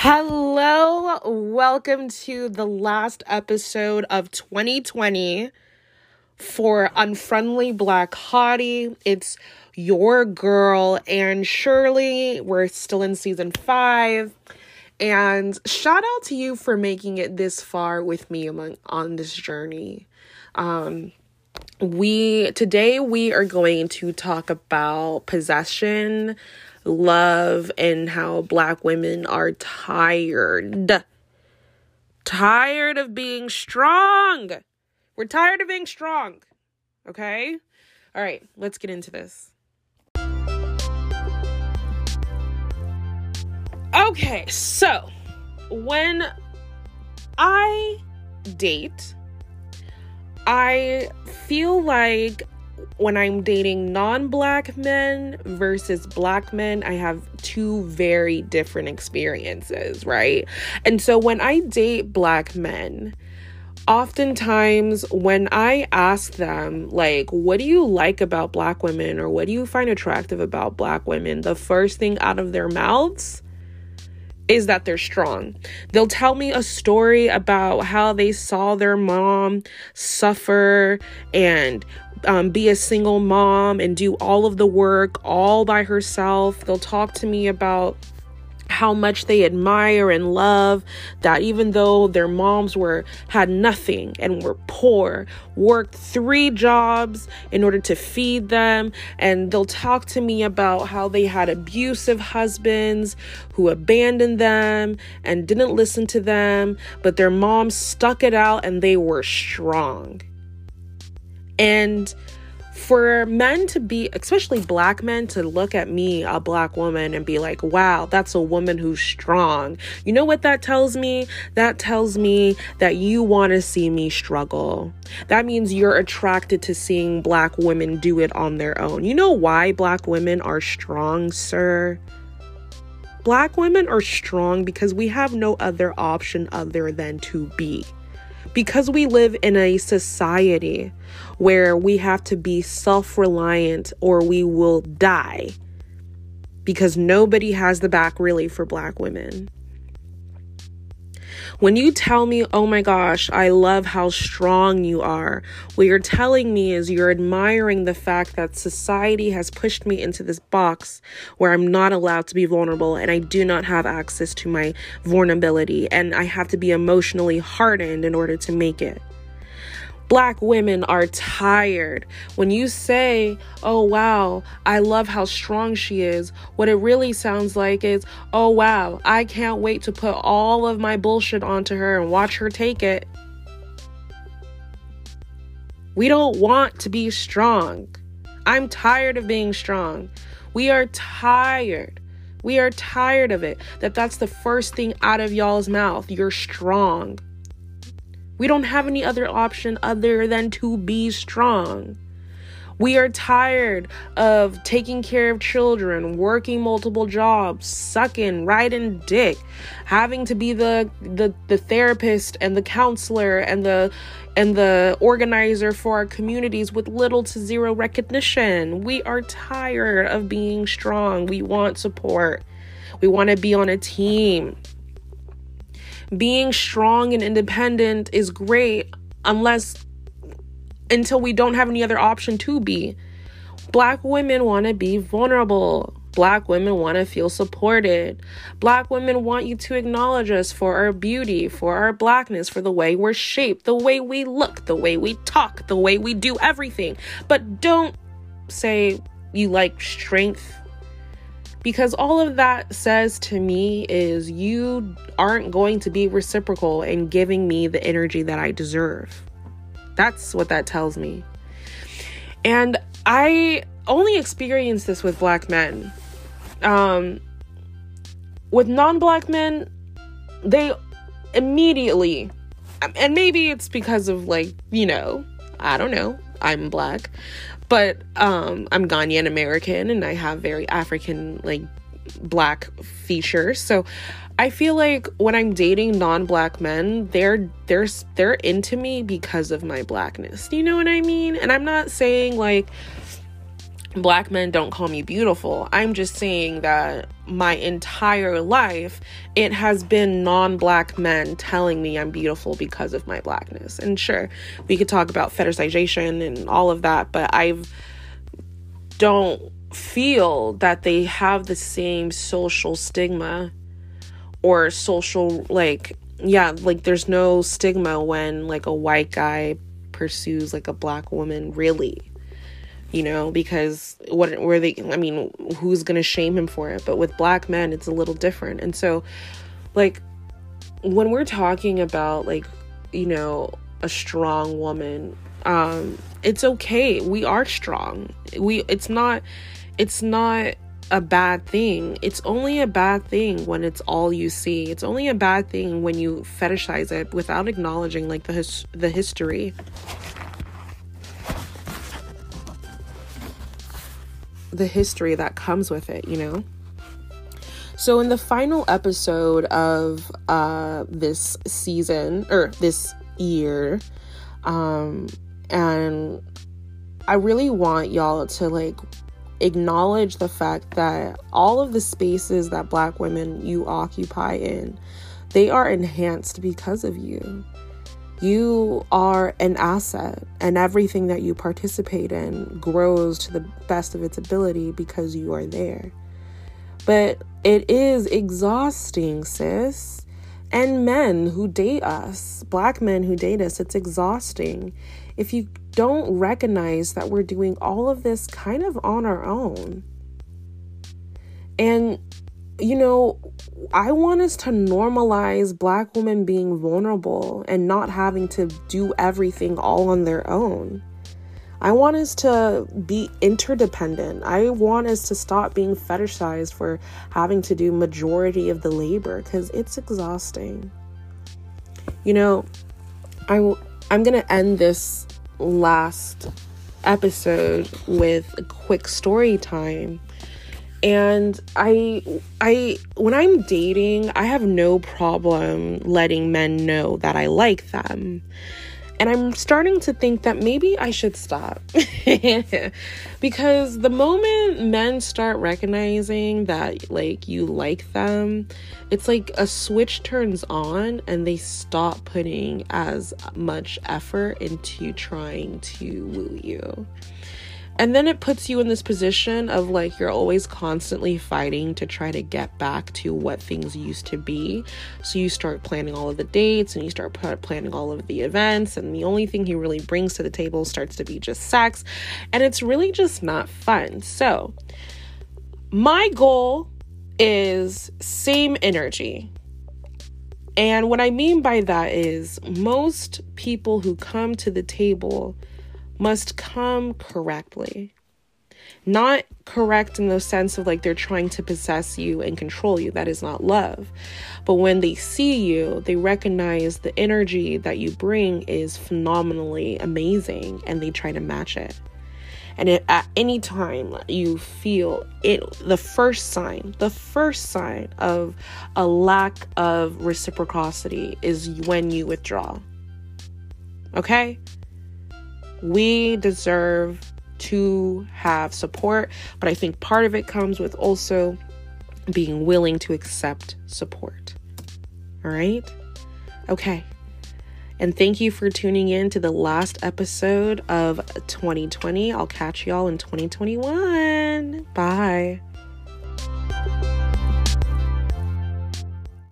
Hello, welcome to the last episode of 2020 for Unfriendly Black Hottie. It's your girl, Anne Shirley. We're still in season 5. And shout out to you for making it this far with me on this journey. Today we are going to talk about possession, love, and how Black women are tired of being strong. We're tired of being strong. Okay? All right, let's get into this. Okay, so when I date, I feel like when I'm dating non-Black men versus Black men, I have two very different experiences, right? And so when I date Black men, oftentimes when I ask them, like, what do you like about Black women, or what do you find attractive about Black women, the first thing out of their mouths is that they're strong. They'll tell me a story about how they saw their mom suffer and be a single mom and do all of the work all by herself. They'll talk to me about how much they admire and love that even though their moms had nothing and were poor, worked 3 jobs in order to feed them. And they'll talk to me about how they had abusive husbands who abandoned them and didn't listen to them, but their moms stuck it out and they were strong. And for men to be, especially Black men, to look at me, a Black woman, and be like, wow, that's a woman who's strong. You know what that tells me? That tells me that you want to see me struggle. That means you're attracted to seeing Black women do it on their own. You know why Black women are strong, sir? Black women are strong because we have no other option other than to be. Because we live in a society where we have to be self-reliant or we will die, because nobody has the back really for Black women. When you tell me, oh my gosh, I love how strong you are, what you're telling me is you're admiring the fact that society has pushed me into this box where I'm not allowed to be vulnerable and I do not have access to my vulnerability and I have to be emotionally hardened in order to make it. Black women are tired. When you say, oh, wow, I love how strong she is, what it really sounds like is, oh, wow, I can't wait to put all of my bullshit onto her and watch her take it. We don't want to be strong. I'm tired of being strong. We are tired. We are tired of it. That's the first thing out of y'all's mouth. You're strong. We don't have any other option other than to be strong. We are tired of taking care of children, working multiple jobs, sucking, riding dick, having to be the therapist and the counselor and the organizer for our communities with little to zero recognition. We are tired of being strong. We want support. We want to be on a team. Being strong and independent is great until we don't have any other option to be. Black women want to be vulnerable. Black women want to feel supported. Black women want you to acknowledge us for our beauty, for our Blackness, for the way we're shaped, the way we look, the way we talk, the way we do everything. But don't say you like strength, because all of that says to me is you aren't going to be reciprocal in giving me the energy that I deserve. That's what that tells me. And I only experienced this with Black men. With non-Black men, they immediately, and maybe it's because of I don't know, I'm Black. But I'm Ghanaian American and I have very African, Black features. So I feel like when I'm dating non-Black men, they're into me because of my Blackness. You know what I mean? And I'm not saying Black men don't call me beautiful. I'm just saying that my entire life, it has been non-black men telling me I'm beautiful because of my blackness. And sure, we could talk about fetishization and all of that, but I don't feel that they have the same social stigma or social, like, yeah, like there's no stigma when like a white guy pursues like a black woman, really. You know, because who's going to shame him for it? But with black men, it's a little different. And so, like, when we're talking about, like, you know, a strong woman, it's okay. We are strong. It's not a bad thing. It's only a bad thing when it's all you see. It's only a bad thing when you fetishize it without acknowledging, like, the history. The history that comes with it, you know? So in the final episode of this season, or this year, and I really want y'all to, like, acknowledge the fact that all of the spaces that black women you occupy in, they are enhanced because of you. You are an asset, and everything that you participate in grows to the best of its ability because you are there. But it is exhausting, sis. And men who date us, black men who date us, it's exhausting if you don't recognize that we're doing all of this kind of on our own. And you know, I want us to normalize black women being vulnerable and not having to do everything all on their own. I want us to be interdependent. I want us to stop being fetishized for having to do majority of the labor, because it's exhausting. You know, I'm going to end this last episode with a quick story time. And I when I'm dating, I have no problem letting men know that I like them. And I'm starting to think that maybe I should stop. Because the moment men start recognizing that, like, you like them, it's like a switch turns on and they stop putting as much effort into trying to woo you. And then it puts you in this position of, like, you're always constantly fighting to try to get back to what things used to be. So you start planning all of the dates and you start planning all of the events. And the only thing he really brings to the table starts to be just sex. And it's really just not fun. So my goal is same energy. And what I mean by that is most people who come to the table must come correctly. Not correct in the sense of, like, they're trying to possess you and control you. That is not love. But when they see you, they recognize the energy that you bring is phenomenally amazing, and they try to match it. And at any time you feel it, the first sign of a lack of reciprocity is when you withdraw. Okay? We deserve to have support, but I think part of it comes with also being willing to accept support. All right? Okay. And thank you for tuning in to the last episode of 2020. I'll catch y'all in 2021. Bye.